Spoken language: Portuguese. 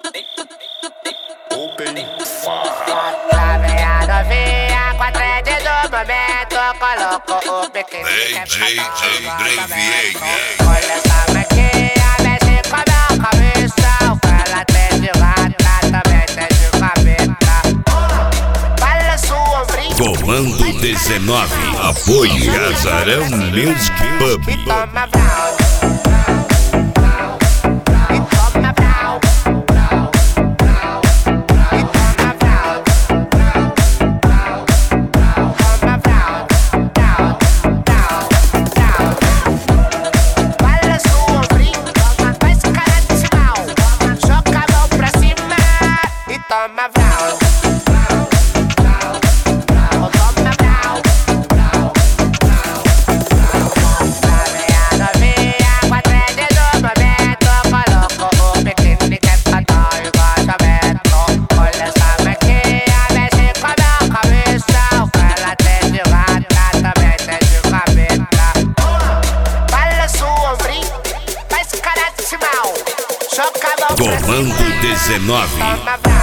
Open fire. Lá vem a novinha com a trend do momento. Colocou o biquíni DJ olha essa maquinha, mexe com a minha cabeça. O que ela tem de gata também tem de cabeça. Balança o ombrinho. Comando 19. Apoio Casarão Music Pub. E toma brown. E toma brown. E toma brown. Toma brown. Brown, brown, brown. Balança o ombrinho, faz cara de mal. Joga a mão pra cima e toma brown. Comando 19.